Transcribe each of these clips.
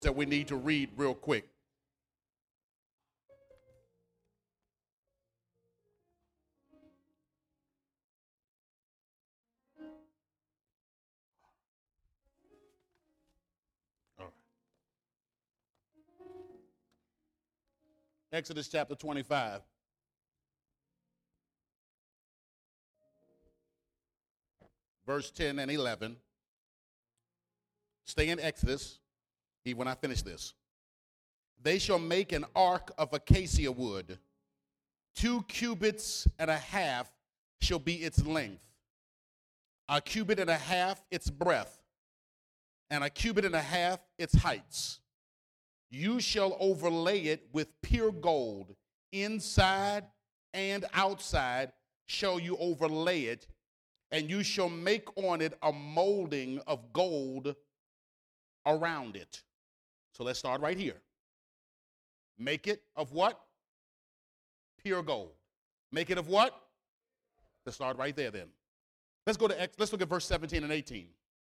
that we need to read real quick. All right. Exodus chapter 25. Verse 10 and 11. Stay in Exodus, even when I finish this. They shall make an ark of acacia wood. 2 cubits and a half shall be its length. 1 cubit and a half its breadth, and 1 cubit and a half its heights. You shall overlay it with pure gold. Inside and outside shall you overlay it, and you shall make on it a molding of gold around it. So let's start right here. Make it of what? Pure gold. Make it of what? Let's start right there then. Let's look at verse 17 and 18.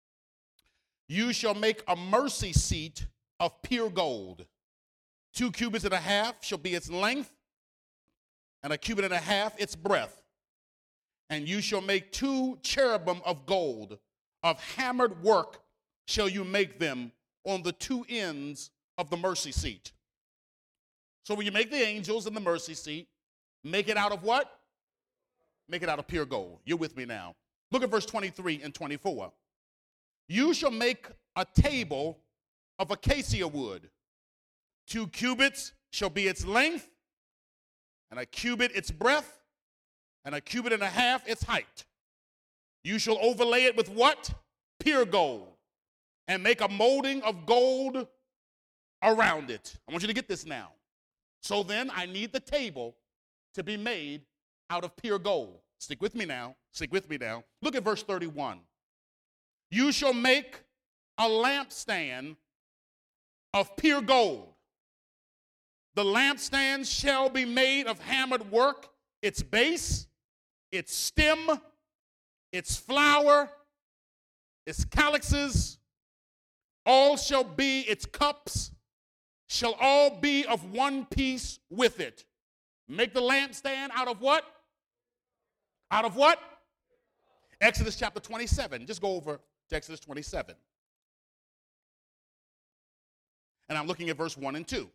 You shall make a mercy seat of pure gold. 2 cubits and a half shall be its length, and 1 cubit and a half its breadth. And you shall make 2 cherubim of gold. Of hammered work shall you make them on the 2 ends of the mercy seat. So when you make the angels in the mercy seat, make it out of what? Make it out of pure gold. You're with me now. Look at verse 23 and 24. You shall make a table of acacia wood. 2 cubits shall be its length, and 1 cubit its breadth, and 1 cubit and a half its height. You shall overlay it with what? Pure gold, and make a molding of gold around it. I want you to get this now. So then I need the table to be made out of pure gold. Stick with me now. Stick with me now. Look at verse 31. You shall make a lampstand of pure gold. The lampstand shall be made of hammered work, its base, its stem, its flower, its calyxes, all shall be its cups, shall all be of one piece with it. Make the lampstand out of what? Out of what? Exodus chapter 27. Just go over to Exodus 27. And I'm looking at verse 1 and 2.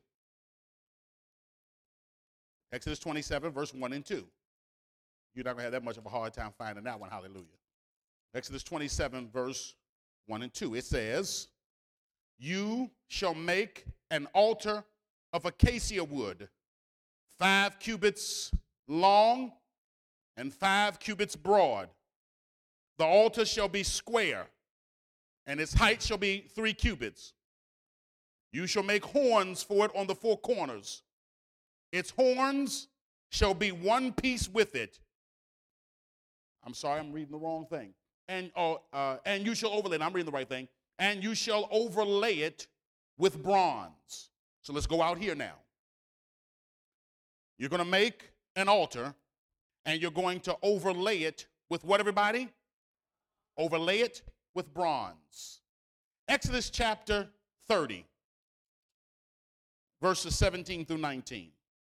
Exodus 27, verse 1 and 2. You're not going to have that much of a hard time finding that one. Hallelujah. Exodus 27, verse 1 and 2. It says, you shall make an altar of acacia wood, 5 cubits long and 5 cubits broad. The altar shall be square, and its height shall be 3 cubits. You shall make horns for it on the 4 corners. Its horns shall be one piece with it. I'm sorry, I'm reading the wrong thing. And you shall overlay it. I'm reading the right thing. And you shall overlay it with bronze. So let's go out here now. You're going to make an altar, and you're going to overlay it with what, everybody? Overlay it with bronze. Exodus chapter 30, verses 17 through 19.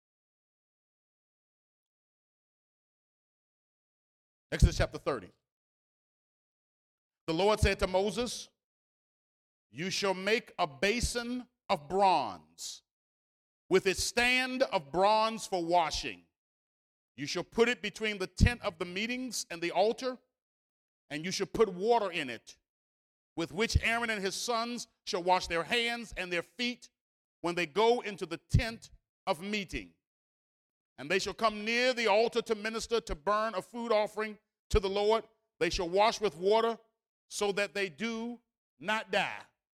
Exodus chapter 30. The Lord said to Moses, you shall make a basin of bronze with its stand of bronze for washing. You shall put it between the tent of the meetings and the altar, and you shall put water in it, with which Aaron and his sons shall wash their hands and their feet when they go into the tent of meeting. And they shall come near the altar to minister, to burn a food offering to the Lord. They shall wash with water so that they do not die.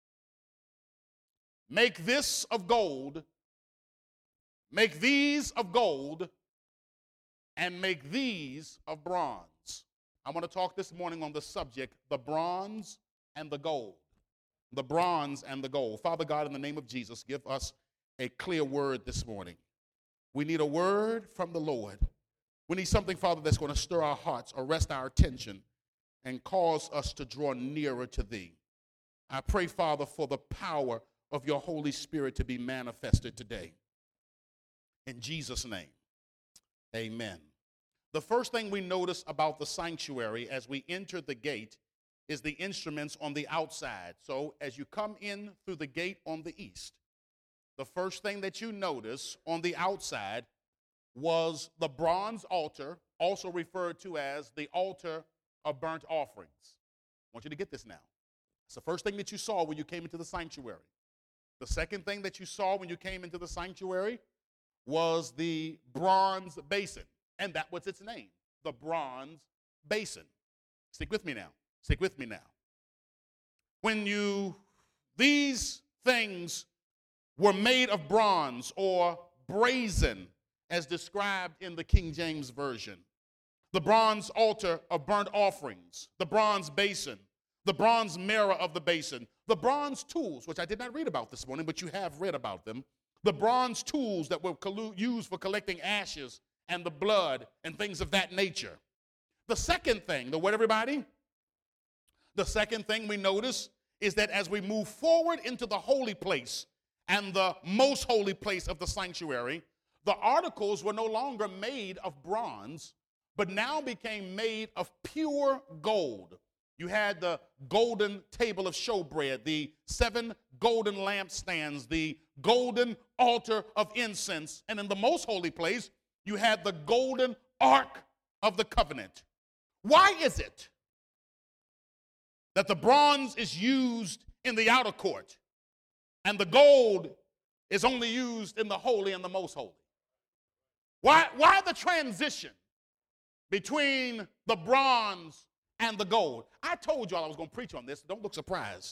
Make this of gold, make these of gold, and make these of bronze. I want to talk this morning on the subject, the bronze and the gold. The bronze and the gold. Father God, in the name of Jesus, give us a clear word this morning. We need a word from the Lord. We need something, Father, that's going to stir our hearts, arrest our attention, and cause us to draw nearer to Thee. I pray, Father, for the power of your Holy Spirit to be manifested today. In Jesus' name, amen. The first thing we notice about the sanctuary as we enter the gate is the instruments on the outside. So as you come in through the gate on the east, the first thing that you notice on the outside was the bronze altar, also referred to as the altar of burnt offerings. I want you to get this now. It's the first thing that you saw when you came into the sanctuary. The second thing that you saw when you came into the sanctuary was the bronze basin, and that was its name, the bronze basin. Stick with me now. Stick with me now. These things were made of bronze or brazen, as described in the King James Version. The bronze altar of burnt offerings, the bronze basin, the bronze mirror of the basin, the bronze tools, which I did not read about this morning, but you have read about them, the bronze tools that were used for collecting ashes and the blood and things of that nature. The second thing, the what, everybody? The second thing we notice is that as we move forward into the holy place and the most holy place of the sanctuary, the articles were no longer made of bronze, but now became made of pure gold. You had the golden table of showbread, the 7 golden lampstands, the golden altar of incense, and in the most holy place, you had the golden ark of the covenant. Why is it that the bronze is used in the outer court and the gold is only used in the holy and the most holy? Why the transition between the bronze and the gold? I told y'all I was going to preach on this. Don't look surprised.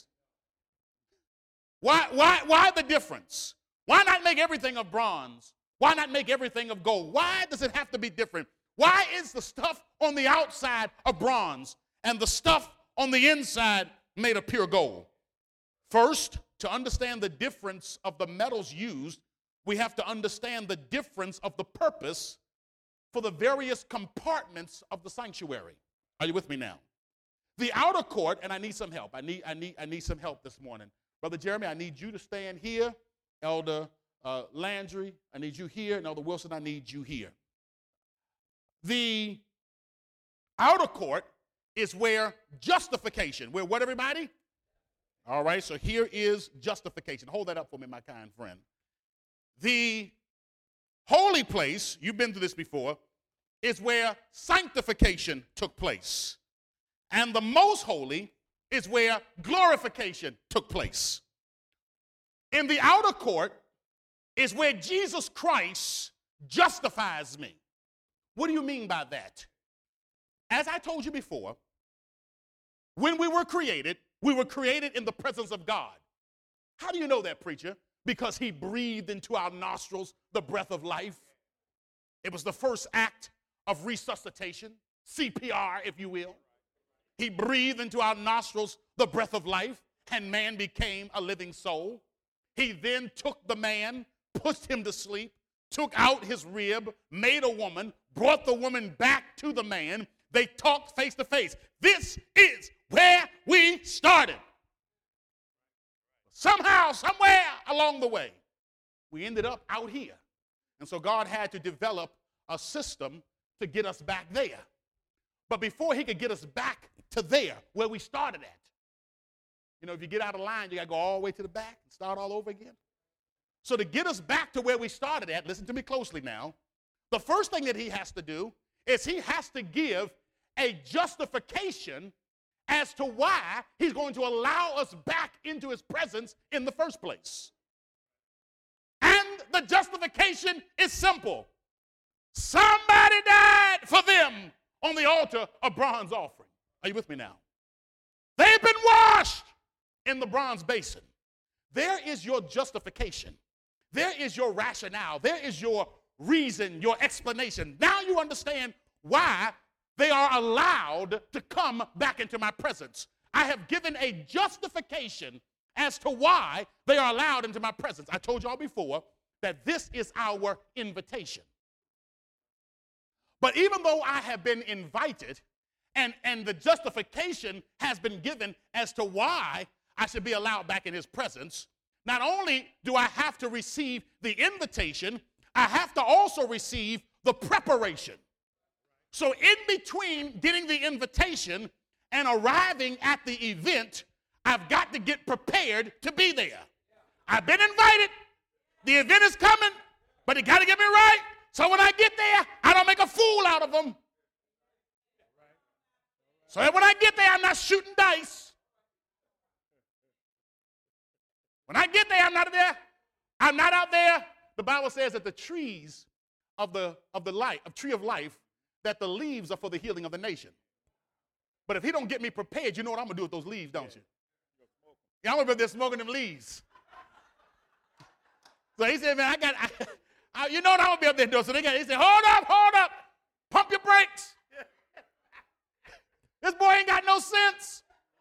Why the difference? Why not make everything of bronze? Why not make everything of gold? Why does it have to be different? Why is the stuff on the outside of bronze and the stuff on the inside made of pure gold? First, to understand the difference of the metals used, we have to understand the difference of the purpose for the various compartments of the sanctuary. Are you with me now? The outer court, and I need some help. I need some help this morning. Brother Jeremy, I need you to stand here. Elder Landry, I need you here. And Elder Wilson, I need you here. The outer court is where justification, where what, everybody? All right, so here is justification. Hold that up for me, my kind friend. The holy place, you've been through this before, is where sanctification took place. And the most holy is where glorification took place. In the outer court is where Jesus Christ justifies me. What do you mean by that? As I told you before, when we were created in the presence of God. How do you know that, preacher? Because he breathed into our nostrils the breath of life. It was the first act of resuscitation, CPR, if you will. He breathed into our nostrils the breath of life, and man became a living soul. He then took the man, pushed him to sleep, took out his rib, made a woman, brought the woman back to the man. They talked face to face. This is where we started. Somehow, somewhere along the way, we ended up out here. And so God had to develop a system to get us back there. But before he could get us back to there, where we started at, you know, if you get out of line, you got to go all the way to the back and start all over again. So to get us back to where we started at, listen to me closely now, the first thing that he has to do is he has to give a justification as to why he's going to allow us back into his presence in the first place. And the justification is simple. Somebody died for them on the altar of bronze offering. Are you with me now? They've been washed in the bronze basin. There is your justification. There is your rationale. There is your reason, your explanation. Now you understand why they are allowed to come back into my presence. I have given a justification as to why they are allowed into my presence. I told y'all before that this is our invitation. But even though I have been invited and the justification has been given as to why I should be allowed back in his presence, not only do I have to receive the invitation, I have to also receive the preparation. So in between getting the invitation and arriving at the event, I've got to get prepared to be there. I've been invited. The event is coming, but you got to get me right. So when I get there, I don't make a fool out of them. So that when I get there, I'm not shooting dice. When I get there, I'm not there. I'm not out there. The Bible says that the trees of the life, of tree of life, that the leaves are for the healing of the nation. But if he don't get me prepared, you know what I'm going to do with those leaves, don't you? Yeah, I'm going to be there smoking them leaves. So he said, man, you know what I'm going to be up there doing. So he said, hold up, pump your brakes. This boy ain't got no sense.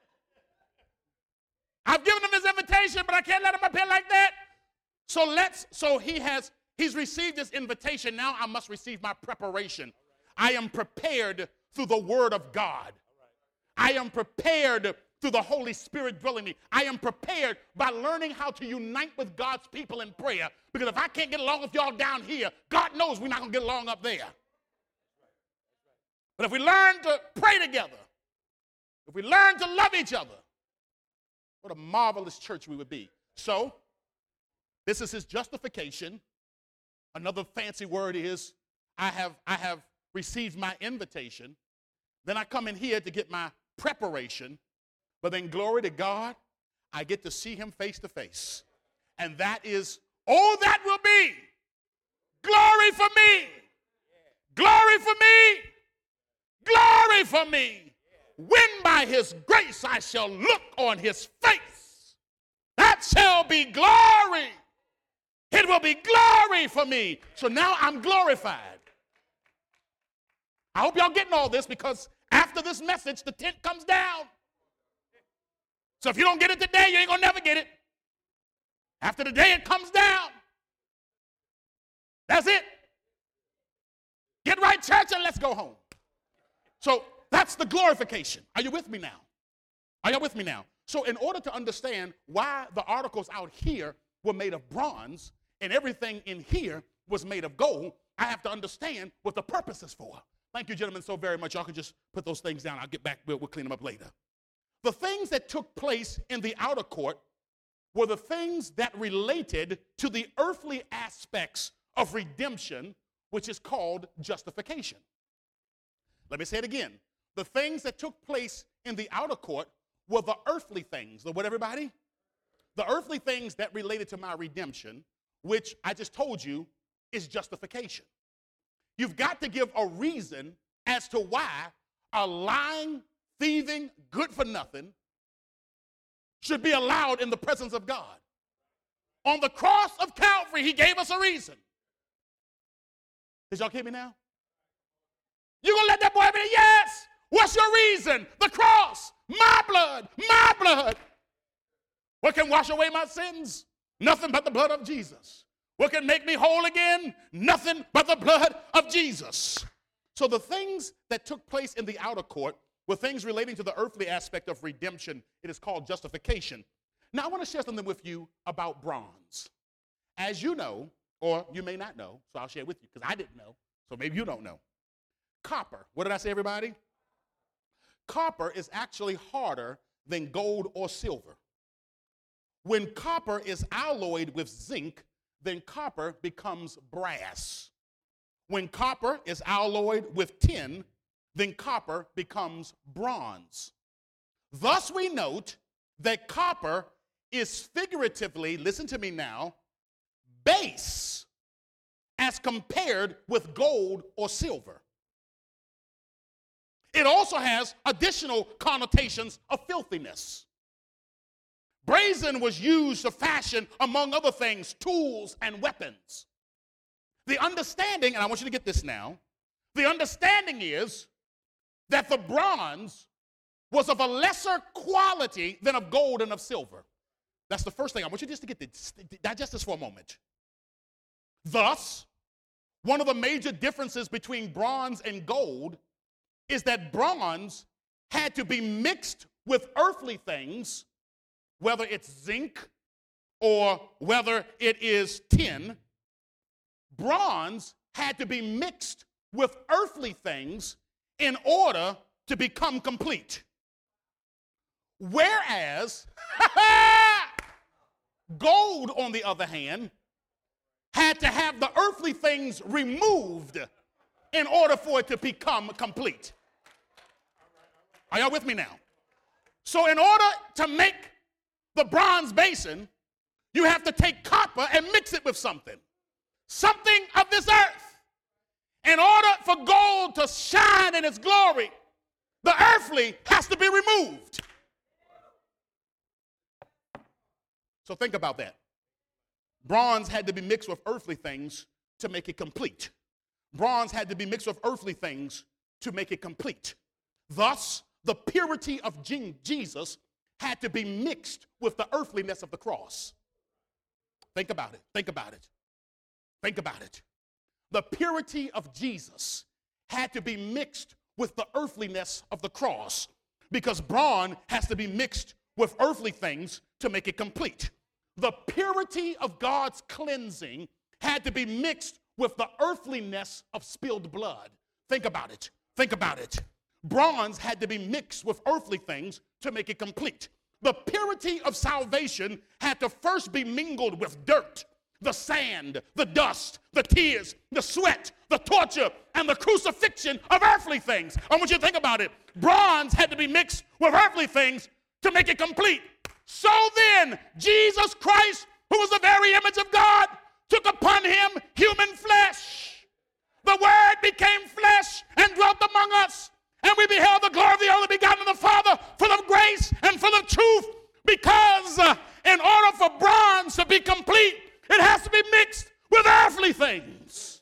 I've given him his invitation, but I can't let him up here like that. So he's received this invitation. Now I must receive my preparation. I am prepared through the word of God. I am prepared through the Holy Spirit dwelling in me. I am prepared by learning how to unite with God's people in prayer. Because if I can't get along with y'all down here, God knows we're not going to get along up there. But if we learn to pray together, if we learn to love each other, what a marvelous church we would be. So, this is his justification. Another fancy word is, I have received my invitation. Then I come in here to get my preparation. But then, glory to God, I get to see him face to face. And that is, that will be glory for me. Glory for me. Glory for me. When by his grace I shall look on his face, that shall be glory. It will be glory for me. So now I'm glorified. I hope y'all getting all this, because after this message, the tent comes down. So if you don't get it today, you ain't going to never get it. After the day, it comes down. That's it. Get right, church, and let's go home. So that's the glorification. Are you with me now? Are you with me now? So in order to understand why the articles out here were made of bronze and everything in here was made of gold, I have to understand what the purpose is for. Thank you, gentlemen, so very much. Y'all can just put those things down. I'll get back. We'll clean them up later. The things that took place in the outer court were the things that related to the earthly aspects of redemption, which is called justification. Let me say it again. The things that took place in the outer court were the earthly things. The what, everybody? The earthly things that related to my redemption, which I just told you is justification. You've got to give a reason as to why a lying, thieving, good-for-nothing should be allowed in the presence of God. On the cross of Calvary, he gave us a reason. Did y'all hear me now? You gonna let that boy be? Yes. What's your reason? The cross. My blood. My blood. What can wash away my sins? Nothing but the blood of Jesus. What can make me whole again? Nothing but the blood of Jesus. So the things that took place in the outer court were things relating to the earthly aspect of redemption. It is called justification. Now I want to share something with you about bronze. As you know, or you may not know, so I'll share with you because I didn't know, so maybe you don't know. Copper. What did I say, everybody? Copper is actually harder than gold or silver. When copper is alloyed with zinc, then copper becomes brass. When copper is alloyed with tin, then copper becomes bronze. Thus we note that copper is figuratively, listen to me now, base as compared with gold or silver. It also has additional connotations of filthiness. Brazen was used to fashion, among other things, tools and weapons. The understanding, and I want you to get this now, the understanding is that the bronze was of a lesser quality than of gold and of silver. That's the first thing. I want you just to get this, digest this for a moment. Thus, one of the major differences between bronze and gold is that bronze had to be mixed with earthly things, whether it's zinc or whether it is tin, bronze had to be mixed with earthly things in order to become complete. Whereas gold, on the other hand, had to have the earthly things removed in order for it to become complete. Are y'all with me now? So in order to make the bronze basin, you have to take copper and mix it with something of this earth. In order for gold to shine in its glory, the earthly has to be removed. So think about that. Bronze had to be mixed with earthly things to make it complete. Bronze had to be mixed with earthly things to make it complete. Thus, the purity of Jesus had to be mixed with the earthliness of the cross. Think about it. Think about it. Think about it. The purity of Jesus had to be mixed with the earthliness of the cross, because bronze has to be mixed with earthly things to make it complete. The purity of God's cleansing had to be mixed with the earthliness of spilled blood. Think about it. Think about it. Bronze had to be mixed with earthly things to make it complete. The purity of salvation had to first be mingled with dirt, the sand, the dust, the tears, the sweat, the torture, and the crucifixion of earthly things. I want you to think about it. Bronze had to be mixed with earthly things to make it complete. So then, Jesus Christ, who was the very image of God, took upon him human flesh. The Word became flesh and dwelt among us. And we beheld the glory of the only begotten of the Father, full of grace and full of truth. Because in order for bronze to be complete, it has to be mixed with earthly things.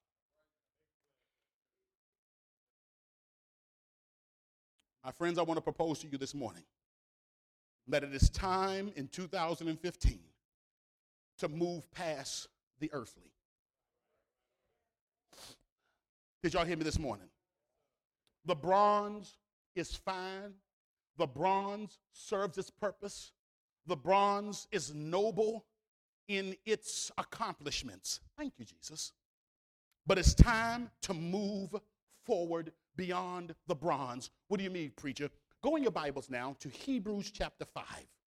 My friends, I want to propose to you this morning that it is time in 2015 to move past the earthly. Did y'all hear me this morning? The bronze is fine. The bronze serves its purpose. The bronze is noble in its accomplishments. Thank you, Jesus. But it's time to move forward beyond the bronze. What do you mean, preacher? Go in your Bibles now to Hebrews chapter 5.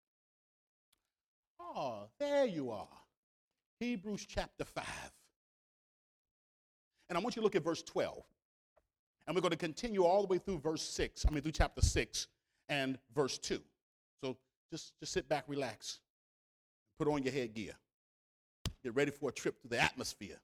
Oh, there you are. Hebrews chapter 5. And I want you to look at verse 12. And we're going to continue all the way through through chapter 6 and verse 2. So just sit back, relax, put on your headgear. Get ready for a trip through the atmosphere.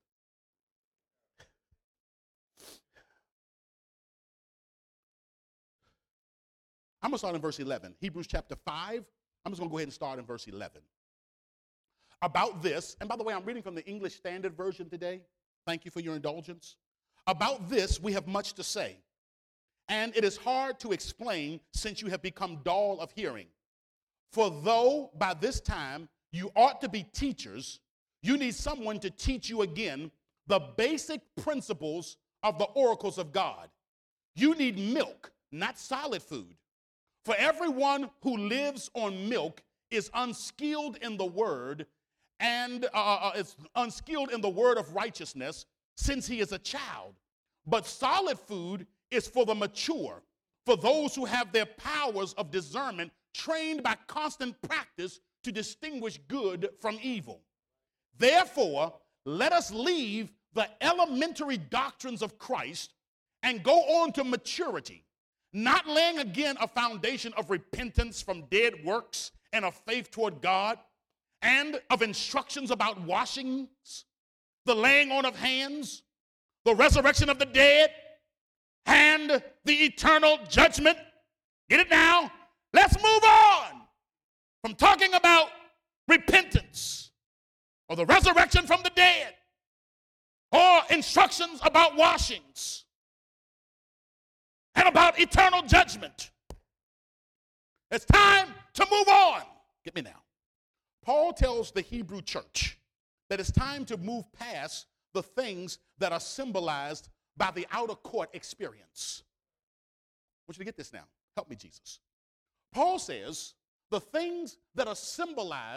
I'm going to start in verse 11. Hebrews chapter 5. I'm just going to go ahead and start in verse 11. About this, and by the way, I'm reading from the English Standard Version today. Thank you for your indulgence. About this, we have much to say, and it is hard to explain since you have become dull of hearing. For though by this time you ought to be teachers, you need someone to teach you again the basic principles of the oracles of God. You need milk, not solid food. For everyone who lives on milk is unskilled in the word, and is unskilled in the word of righteousness, since he is a child. But solid food is for the mature, for those who have their powers of discernment trained by constant practice to distinguish good from evil. Therefore, let us leave the elementary doctrines of Christ and go on to maturity, not laying again a foundation of repentance from dead works and of faith toward God, and of instructions about washings, the laying on of hands, the resurrection of the dead, and the eternal judgment. Get it now? Let's move on from talking about repentance or the resurrection from the dead or instructions about washings and about eternal judgment. It's time to move on. Get me now. Paul tells the Hebrew church that it's time to move past the things that are symbolized by the outer court experience. I want you to get this now. Help me, Jesus. Paul says the things that are symbolized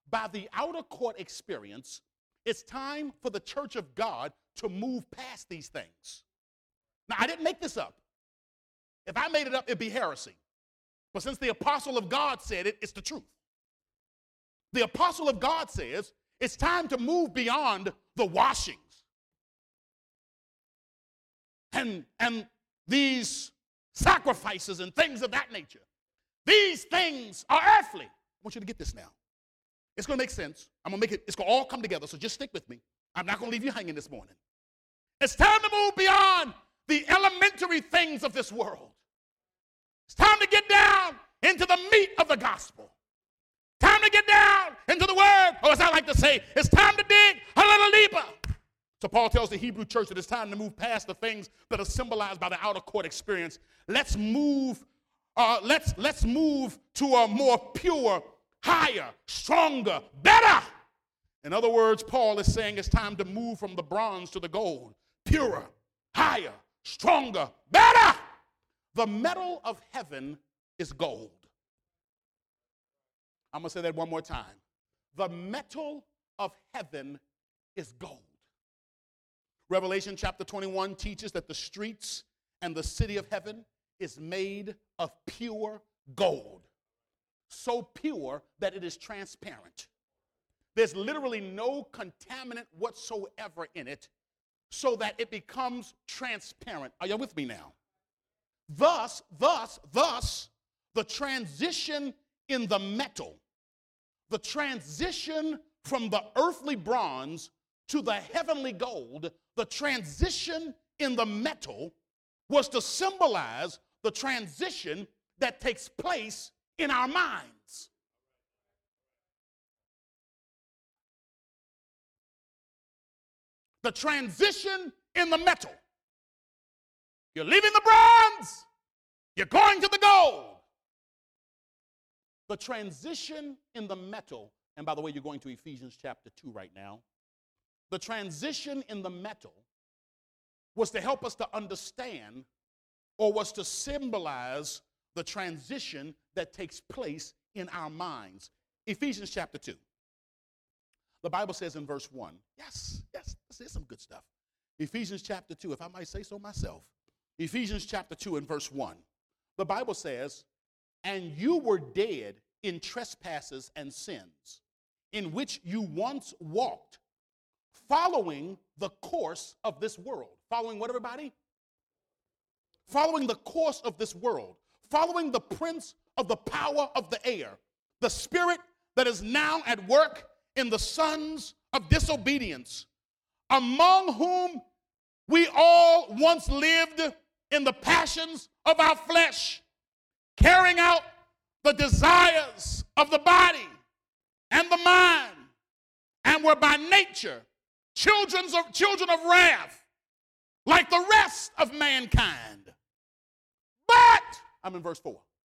by the outer court experience, it's time for the church of God to move past these things. Now, I didn't make this up. If I made it up, it'd be heresy. But since the apostle of God said it, it's the truth. The apostle of God says it's time to move beyond the washings and these sacrifices and things of that nature. These things are earthly. I want you to get this now. It's going to make sense. I'm going to make it, it's going to all come together, so just stick with me. I'm not going to leave you hanging this morning. It's time to move beyond the elementary things of this world. It's time to get down into the meat of the gospel. Time to get down into the word, or as I like to say, it's time to dig a little deeper. So Paul tells the Hebrew church that it's time to move past the things that are symbolized by the outer court experience. Let's move to a more pure, higher, stronger, better. In other words, Paul is saying it's time to move from the bronze to the gold. Purer, higher, stronger, better. The metal of heaven is gold. I'm going to say that one more time. The metal of heaven is gold. Revelation chapter 21 teaches that the streets and the city of heaven is made of pure gold. So pure that it is transparent. There's literally no contaminant whatsoever in it, so that it becomes transparent. Are you with me now? Thus, the transition in the metal, the transition from the earthly bronze to the heavenly gold, the transition in the metal was to symbolize the transition that takes place in our minds. The transition in the metal. You're leaving the bronze, you're going to the gold. The transition in the metal, and by the way, you're going to Ephesians chapter 2 right now. The transition in the metal was to help us to understand, or was to symbolize the transition that takes place in our minds. Ephesians chapter 2. The Bible says in verse 1, yes, this is some good stuff. Ephesians chapter 2, if I might say so myself. Ephesians chapter 2 and verse 1. The Bible says, and you were dead in trespasses and sins, in which you once walked, following the course of this world. Following what, everybody? Following the course of this world. Following the prince of the power of the air, the spirit that is now at work in the sons of disobedience, among whom we all once lived in the passions of our flesh, carrying out the desires of the body and the mind, and were by nature children of wrath, like the rest of mankind. But, I'm in verse 4.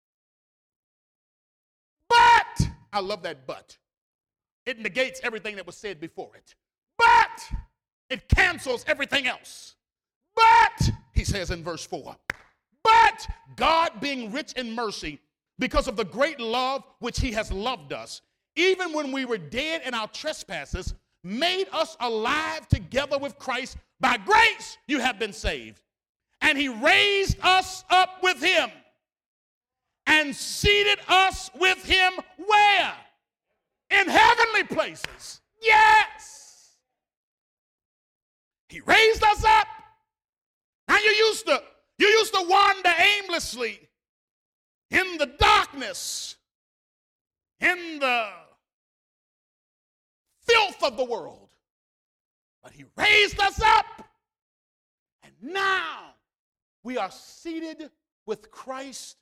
But, I love that but. It negates everything that was said before it. But, it cancels everything else. But, he says in verse 4, but God, being rich in mercy, because of the great love which he has loved us, even when we were dead in our trespasses, made us alive together with Christ. By grace you have been saved. And he raised us up with him and seated us with him where? In heavenly places. Yes. He raised us up. Now you used to wander aimlessly in the darkness, in the filth of the world. But he raised us up, and now we are seated with Christ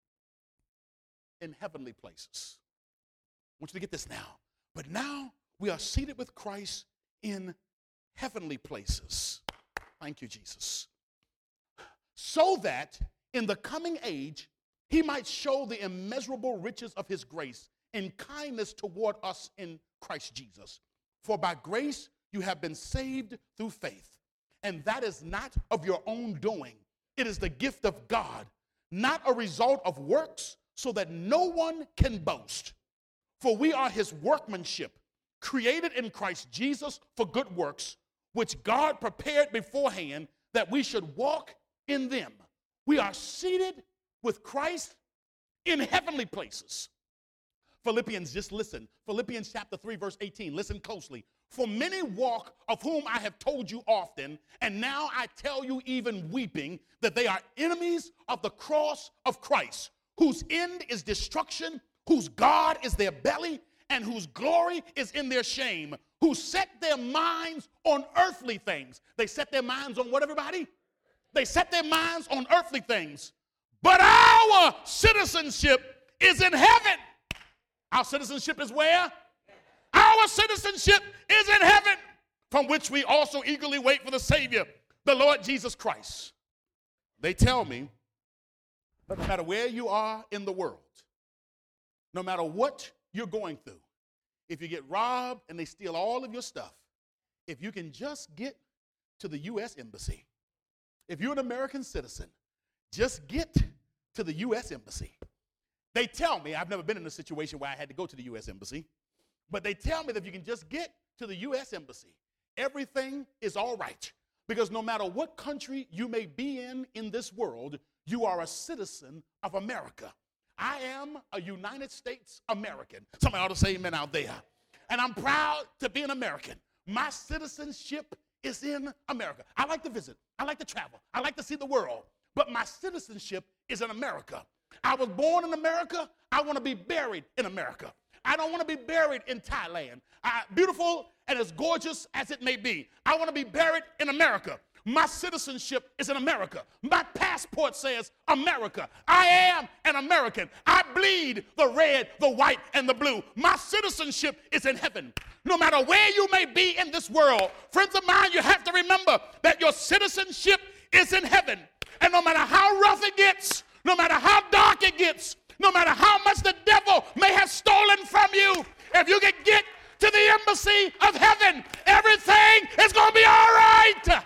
in heavenly places. I want you to get this now. But now we are seated with Christ in heavenly places. Thank you, Jesus. So that in the coming age, he might show the immeasurable riches of his grace and kindness toward us in Christ Jesus. For by grace you have been saved through faith. And that is not of your own doing. It is the gift of God, not a result of works, so that no one can boast. For we are his workmanship, created in Christ Jesus for good works, which God prepared beforehand that we should walk in them. We are seated with Christ in heavenly places. Philippians, just listen. Philippians chapter 3, verse 18. Listen closely. For many walk, of whom I have told you often, and now I tell you even weeping, that they are enemies of the cross of Christ, whose end is destruction, whose God is their belly, and whose glory is in their shame, who set their minds on earthly things. They set their minds on what, everybody? They set their minds on earthly things. But our citizenship is in heaven. Our citizenship is where? Our citizenship is in heaven, from which we also eagerly wait for the Savior, the Lord Jesus Christ. They tell me that no matter where you are in the world, no matter what you're going through, if you get robbed and they steal all of your stuff, if you can just get to the U.S. Embassy, if you're an American citizen, just get to the U.S. Embassy. They tell me, I've never been in a situation where I had to go to the U.S. Embassy, but they tell me that if you can just get to the U.S. Embassy, everything is all right. Because no matter what country you may be in this world, you are a citizen of America. I am a United States American. Somebody ought to say amen out there. And I'm proud to be an American. My citizenship is in America. I like to visit. I like to travel. I like to see the world. But my citizenship is in America. I was born in America. I want to be buried in America. I don't want to be buried in Thailand. Beautiful and as gorgeous as it may be, I want to be buried in America. My citizenship is in America. My passport says America. I am an American. I bleed the red, the white, and the blue. My citizenship is in heaven. No matter where you may be in this world, friends of mine, you have to remember that your citizenship is in heaven. And no matter how rough it gets, no matter how dark it gets, no matter how much the devil may have stolen from you, if you can get to the embassy of heaven, everything is going to be all right.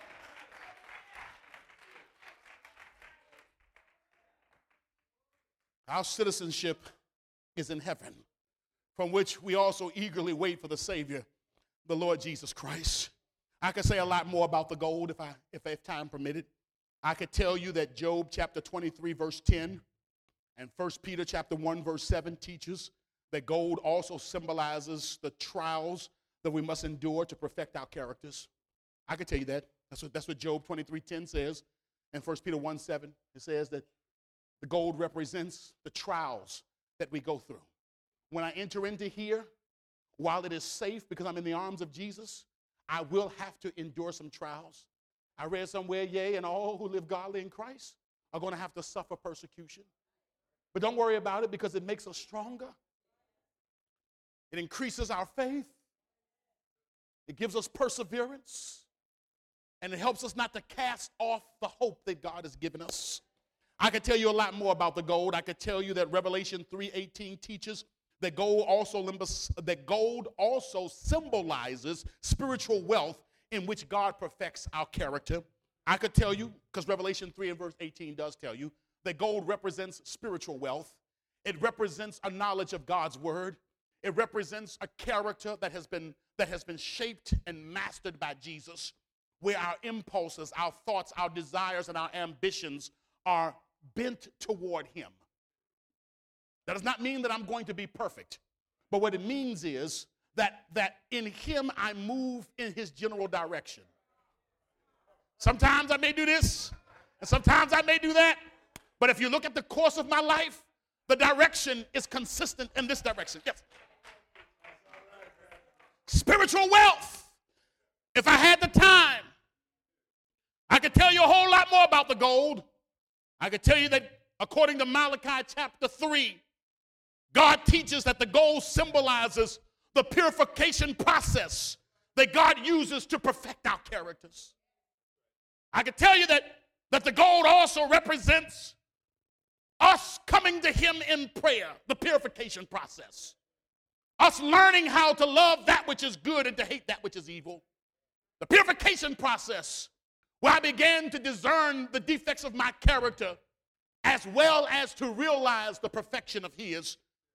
Our citizenship is in heaven, from which we also eagerly wait for the Savior, the Lord Jesus Christ. I could say a lot more about the gold if time permitted. I could tell you that Job chapter 23 verse 10 and 1 Peter chapter 1 verse 7 teaches that gold also symbolizes the trials that we must endure to perfect our characters. I could tell you that. That's what Job 23:10 says. And 1 Peter 1:7, it says that the gold represents the trials that we go through. When I enter into here, while it is safe because I'm in the arms of Jesus, I will have to endure some trials. I read somewhere, yea, and all who live godly in Christ are going to have to suffer persecution. But don't worry about it because it makes us stronger. It increases our faith. It gives us perseverance. And it helps us not to cast off the hope that God has given us. I could tell you a lot more about the gold. I could tell you that Revelation 3:18 teaches that gold also symbolizes spiritual wealth in which God perfects our character. I could tell you, because Revelation 3 and verse 18 does tell you, that gold represents spiritual wealth. It represents a knowledge of God's word. It represents a character that has been shaped and mastered by Jesus, where our impulses, our thoughts, our desires, and our ambitions are bent toward him. That does not mean that I'm going to be perfect, but what it means is that in him I move in his general direction. Sometimes I may do this, and sometimes I may do that, but if you look at the course of my life, the direction is consistent in this direction. Yes. Spiritual wealth. If I had the time, I could tell you a whole lot more about the gold. I could tell you that according to Malachi chapter 3, God teaches that the gold symbolizes the purification process that God uses to perfect our characters. I could tell you that the gold also represents us coming to him in prayer, the purification process. Us learning how to love that which is good and to hate that which is evil. The purification process where I began to discern the defects of my character as well as to realize the perfection of his.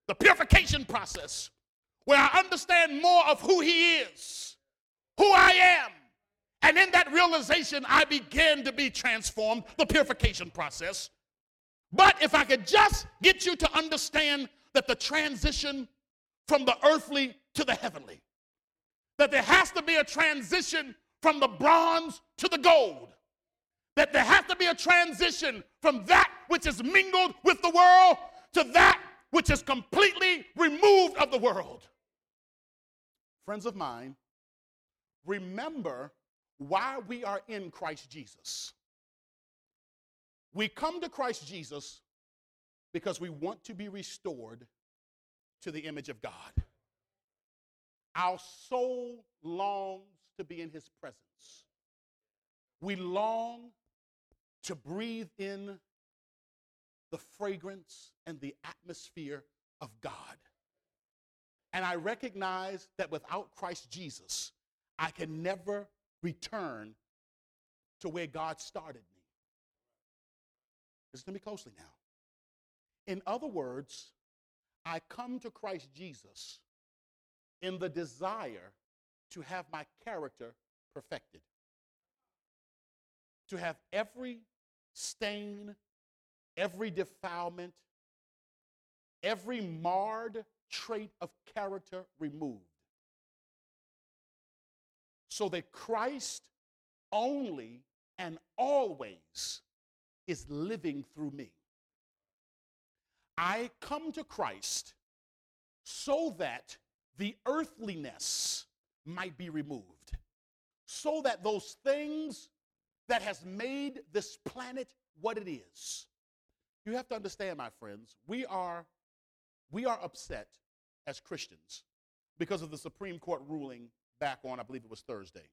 the purification process, where I understand more of who he is, who I am. And in that realization, I began to be transformed, the purification process. But if I could just get you to understand that the transition from the earthly to the heavenly, that there has to be a transition from the bronze to the gold, that there has to be a transition from that which is mingled with the world to that which is completely removed of the world. Friends of mine, remember why we are in Christ Jesus. We come to Christ Jesus because we want to be restored to the image of God. Our soul longs to be in his presence. We long to breathe in the fragrance and the atmosphere of God. And I recognize that without Christ Jesus, I can never return to where God started me. Listen to me closely now. In other words, I come to Christ Jesus in the desire to have my character perfected, to have every stain, every defilement, every marred trait of character removed, so that Christ only and always is living through me. I come to Christ so that the earthliness might be removed, so that those things that has made this planet what it is. You have to understand, my friends, we are upset as Christians because of the Supreme Court ruling back on, I believe it was Thursday.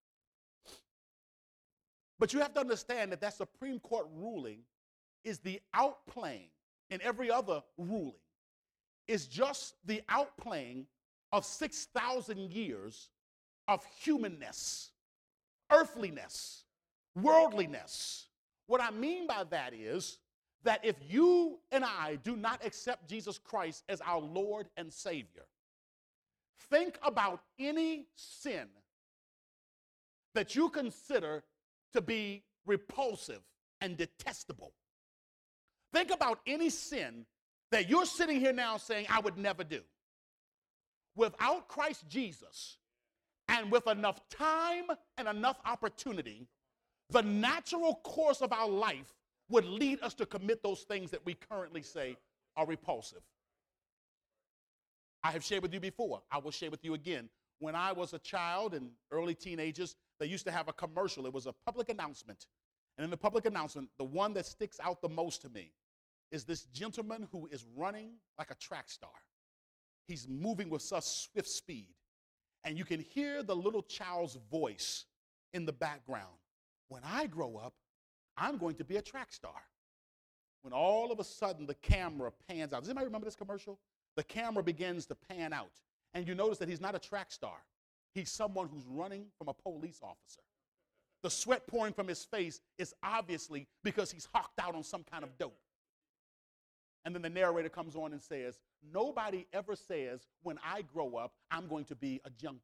But you have to understand that Supreme Court ruling is the outplaying, and every other ruling is just the outplaying of 6,000 years of humanness, earthliness, worldliness. What I mean by that is that if you and I do not accept Jesus Christ as our Lord and Savior, think about any sin that you consider to be repulsive and detestable. Think about any sin that you're sitting here now saying, I would never do. Without Christ Jesus, and with enough time and enough opportunity, the natural course of our life would lead us to commit those things that we currently say are repulsive. I have shared with you before. I will share with you again. When I was a child and early teenagers, they used to have a commercial. It was a public announcement. And in the public announcement, the one that sticks out the most to me is this gentleman who is running like a track star. He's moving with such swift speed. And you can hear the little child's voice in the background. When I grow up, I'm going to be a track star. When all of a sudden the camera pans out. Does anybody remember this commercial? The camera begins to pan out. And you notice that he's not a track star. He's someone who's running from a police officer. The sweat pouring from his face is obviously because he's hawked out on some kind of dope. And then the narrator comes on and says, nobody ever says, when I grow up, I'm going to be a junkie.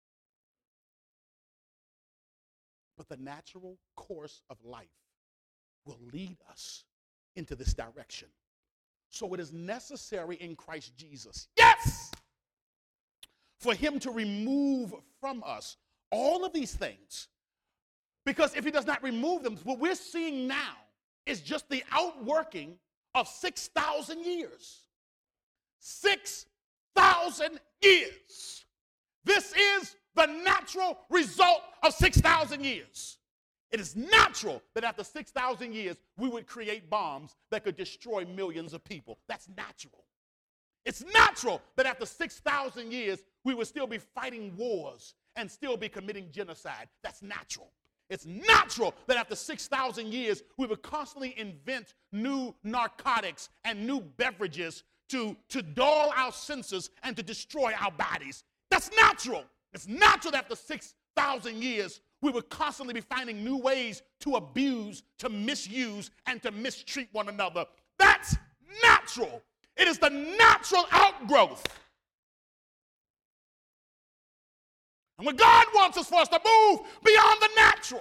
But the natural course of life will lead us into this direction. So it is necessary in Christ Jesus, yes, for him to remove from us all of these things. Because if he does not remove them, what we're seeing now is just the outworking of 6,000 years. 6,000 years. This is the natural result of 6,000 years. It is natural that after 6,000 years, we would create bombs that could destroy millions of people. That's natural. It's natural that after 6,000 years, we would still be fighting wars and still be committing genocide. That's natural. It's natural that after 6,000 years, we would constantly invent new narcotics and new beverages to dull our senses and to destroy our bodies. That's natural. It's natural that after 6,000 years, we would constantly be finding new ways to abuse, to misuse, and to mistreat one another. That's natural. It is the natural outgrowth. And when God wants us for us to move beyond the natural,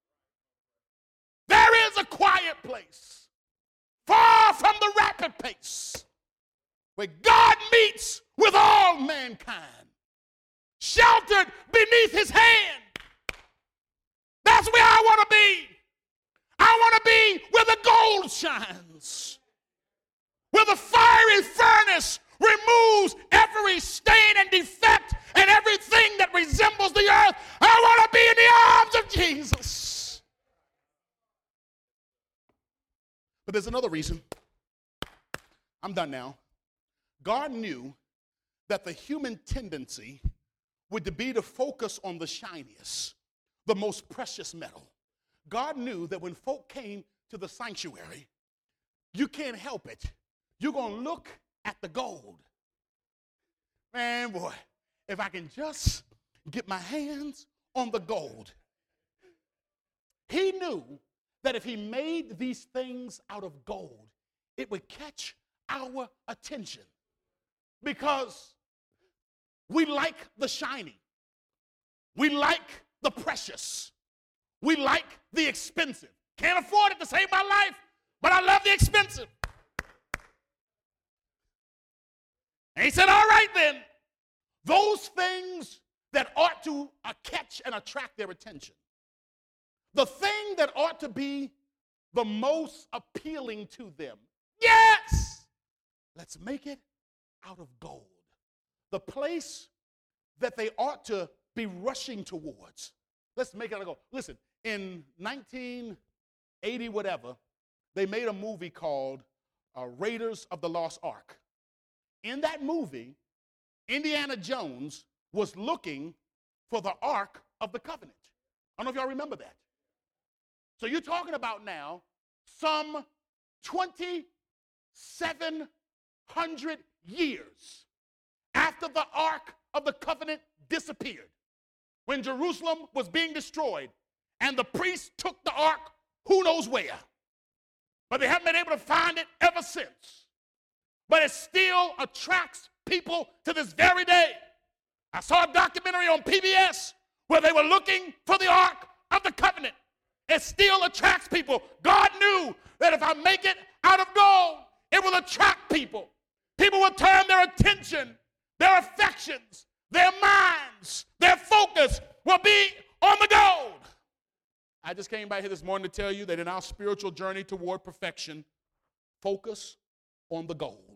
there is a quiet place, far from the rapid pace, where God meets with all mankind, sheltered beneath his hand. That's where I want to be. I want to be where the gold shines, where the fiery furnace removes every stain and defect and everything that resembles the earth. I want to be in the arms of Jesus. But there's another reason. I'm done now. God knew that the human tendency would be to focus on the shiniest, the most precious metal. God knew that when folk came to the sanctuary, you can't help it. You're going to look at the gold. Man, boy, if I can just get my hands on the gold. He knew that if he made these things out of gold, it would catch our attention because we like the shiny. We like the precious. We like the expensive. Can't afford it to save my life, but I love the expensive. And he said, all right then, those things that ought to catch and attract their attention, the thing that ought to be the most appealing to them, yes, let's make it out of gold. The place that they ought to be rushing towards, let's make it out of gold. Listen, in 1980 whatever, they made a movie called Raiders of the Lost Ark. In that movie, Indiana Jones was looking for the Ark of the Covenant. I don't know if y'all remember that. So you're talking about now some 2,700 years after the Ark of the Covenant disappeared, when Jerusalem was being destroyed, and the priests took the Ark who knows where. But they haven't been able to find it ever since. But it still attracts people to this very day. I saw a documentary on PBS where they were looking for the Ark of the Covenant. It still attracts people. God knew that if I make it out of gold, it will attract people. People will turn their attention, their affections, their minds, their focus will be on the gold. I just came by here this morning to tell you that in our spiritual journey toward perfection, focus on the gold.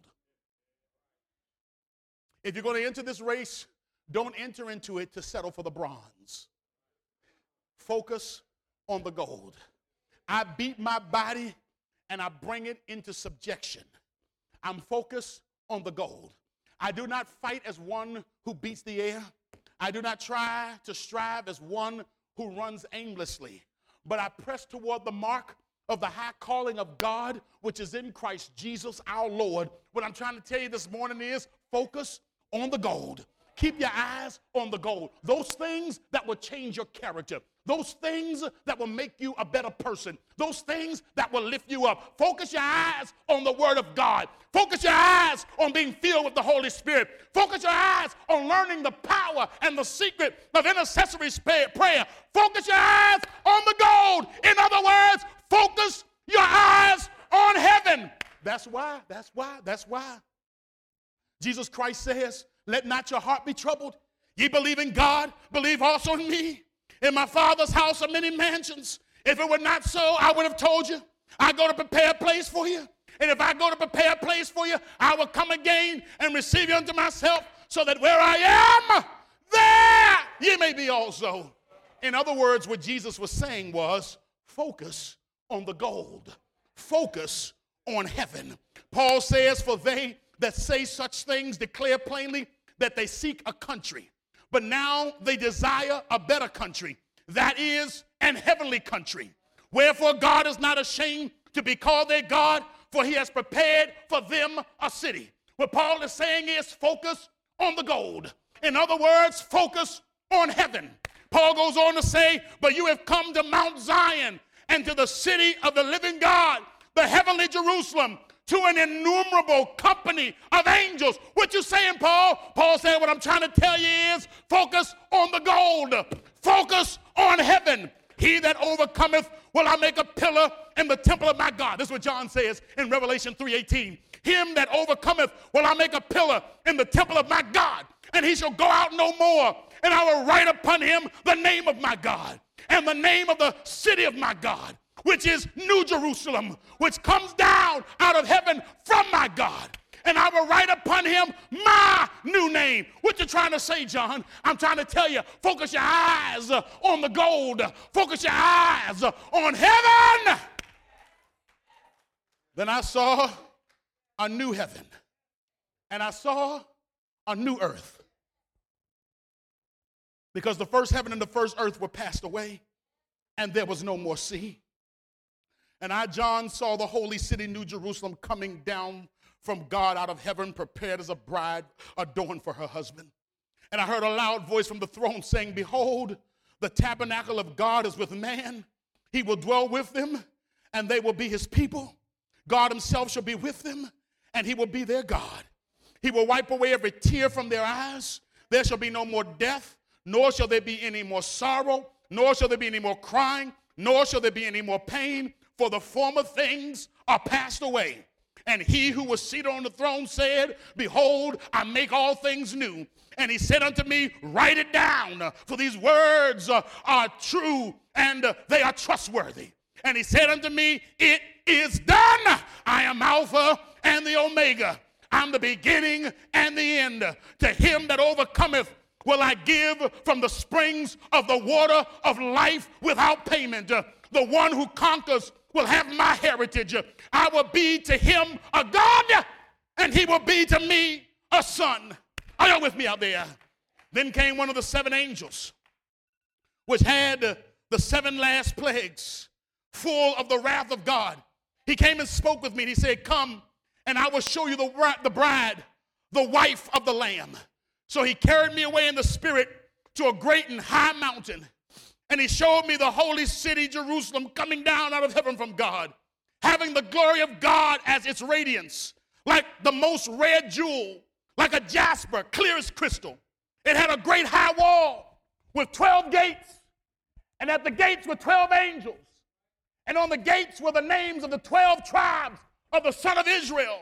If you're going to enter this race, don't enter into it to settle for the bronze. Focus on the gold. I beat my body and I bring it into subjection. I'm focused on the gold. I do not fight as one who beats the air. I do not try to strive as one who runs aimlessly, but I press toward the mark of the high calling of God, which is in Christ Jesus our Lord. What I'm trying to tell you this morning is focus on the gold. Keep your eyes on the gold. Those things that will change your character. Those things that will make you a better person. Those things that will lift you up. Focus your eyes on the Word of God. Focus your eyes on being filled with the Holy Spirit. Focus your eyes on learning the power and the secret of intercessory prayer. Focus your eyes on the gold. In other words, focus your eyes on heaven. That's why. Jesus Christ says, let not your heart be troubled. Ye believe in God, believe also in me. In my Father's house are many mansions. If it were not so, I would have told you. I go to prepare a place for you. And if I go to prepare a place for you, I will come again and receive you unto myself, so that where I am, there ye may be also. In other words, what Jesus was saying was, focus on the gold. Focus on heaven. Paul says, for they that say such things declare plainly that they seek a country, but now they desire a better country, that is, an heavenly country. Wherefore God is not ashamed to be called their God, for he has prepared for them a city. What Paul is saying is focus on the gold. In other words, focus on heaven. Paul goes on to say, but you have come to Mount Zion and to the city of the living God, the heavenly Jerusalem, to an innumerable company of angels. What you saying, Paul? Paul said, what I'm trying to tell you is focus on the gold. Focus on heaven. He that overcometh will I make a pillar in the temple of my God. This is what John says in Revelation 3:18. Him that overcometh will I make a pillar in the temple of my God, and he shall go out no more. And I will write upon him the name of my God and the name of the city of my God, which is New Jerusalem, which comes down out of heaven from my God. And I will write upon him my new name. What you trying to say, John? I'm trying to tell you, focus your eyes on the gold. Focus your eyes on heaven. Then I saw a new heaven, and I saw a new earth. Because the first heaven and the first earth were passed away, and there was no more sea. And I, John, saw the holy city, New Jerusalem, coming down from God out of heaven, prepared as a bride adorned for her husband. And I heard a loud voice from the throne saying, behold, the tabernacle of God is with man. He will dwell with them, and they will be his people. God himself shall be with them, and he will be their God. He will wipe away every tear from their eyes. There shall be no more death, nor shall there be any more sorrow, nor shall there be any more crying, nor shall there be any more pain, for the former things are passed away. And he who was seated on the throne said, behold, I make all things new. And he said unto me, write it down, for these words are true and they are trustworthy. And he said unto me, it is done. I am Alpha and the Omega. I'm the beginning and the end. To him that overcometh will I give from the springs of the water of life without payment. The one who conquers will have my heritage. I will be to him a God, and he will be to me a son. Are y'all with me out there? Then came one of the seven angels, which had the seven last plagues, full of the wrath of God. He came and spoke with me, and he said, come, and I will show you the bride, the wife of the Lamb. So he carried me away in the spirit to a great and high mountain, and he showed me the holy city, Jerusalem, coming down out of heaven from God, having the glory of God as its radiance, like the most red jewel, like a jasper, clear as crystal. It had a great high wall with 12 gates, and at the gates were 12 angels, and on the gates were the names of the 12 tribes of the son of Israel.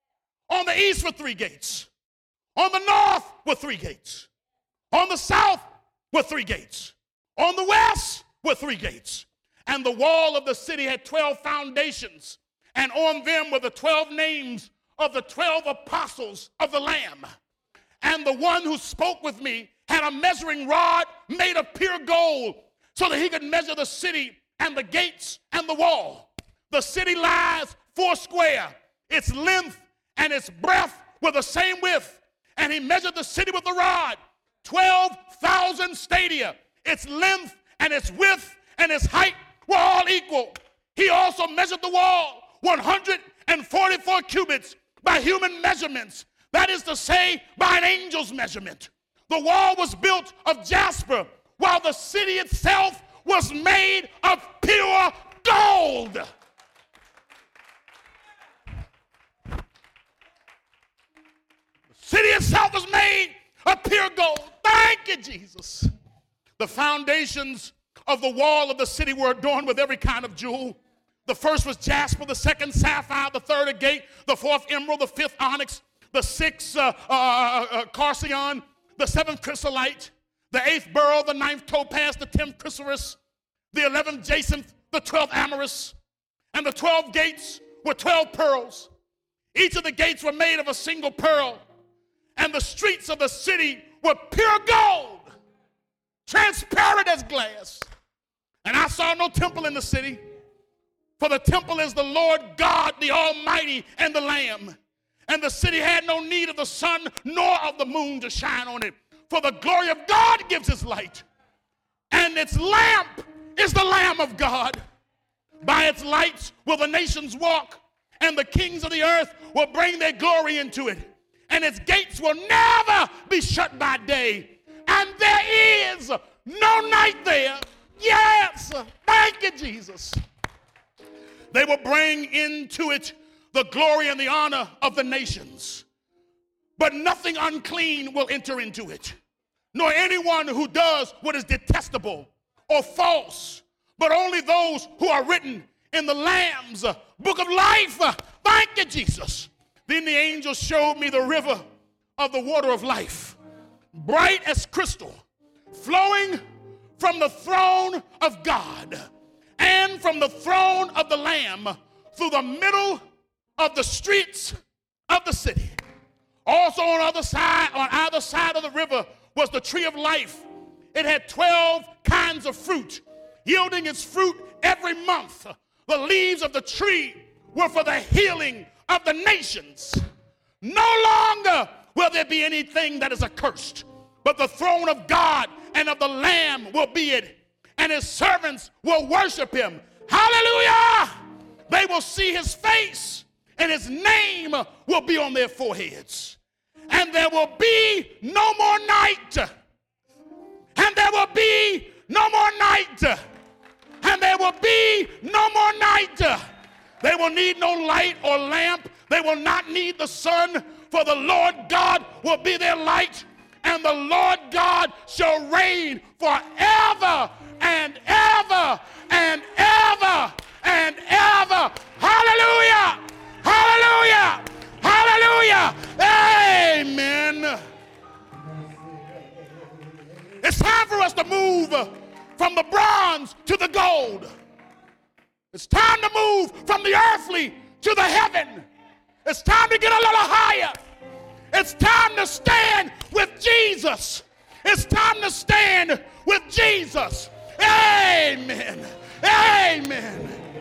On the east were 3 gates. On the north were 3 gates. On the south were 3 gates. On the west were 3 gates. And the wall of the city had 12 foundations, and on them were the 12 names of the 12 apostles of the Lamb. And the one who spoke with me had a measuring rod made of pure gold, so that he could measure the city and the gates and the wall. The city lies 4 square. Its length and its breadth were the same width. And he measured the city with the rod, 12,000 stadia. Its length and its width and its height were all equal. He also measured the wall 144 cubits by human measurements. That is to say, by an angel's measurement. The wall was built of jasper, while the city itself was made of pure gold. The city itself was made of pure gold. Thank you, Jesus. The foundations of the wall of the city were adorned with every kind of jewel. The first was jasper, the second sapphire, the third agate, the fourth emerald, the fifth onyx, the sixth carsion, the seventh chrysolite, the eighth beryl, the ninth topaz, the 10th chrysoprase, the 11th jacinth, the 12th amethyst, and the 12 gates were 12 pearls. Each of the gates were made of a single pearl, and the streets of the city were pure gold, transparent as glass. And I saw no temple in the city, for the temple is the Lord God, the Almighty, and the Lamb. And the city had no need of the sun nor of the moon to shine on it, for the glory of God gives its light. And its lamp is the Lamb of God. By its lights will the nations walk, and the kings of the earth will bring their glory into it. And its gates will never be shut by day. And there is no night there. Yes, thank you, Jesus. They will bring into it the glory and the honor of the nations. But nothing unclean will enter into it, nor anyone who does what is detestable or false, but only those who are written in the Lamb's book of life. Thank you, Jesus. Then the angel showed me the river of the water of life, bright as crystal, flowing from the throne of God and from the throne of the Lamb through the middle of the streets of the city. Also on either side of the river was the tree of life. It had 12 kinds of fruit, yielding its fruit every month. The leaves of the tree were for the healing of the nations. No longer will there be anything that is accursed, but the throne of God and of the Lamb will be it, and his servants will worship him. Hallelujah! They will see his face, and his name will be on their foreheads. And there will be no more night. And there will be no more night. And there will be no more night. They will need no light or lamp. They will not need the sun, for the Lord God will be their light, and the Lord God shall reign forever and ever and ever and ever. Hallelujah! Hallelujah! Hallelujah! Amen. It's time for us to move from the bronze to the gold. It's time to move from the earthly to the heaven. It's time to get a little higher. It's time to stand with Jesus. It's time to stand with Jesus. Amen. Amen.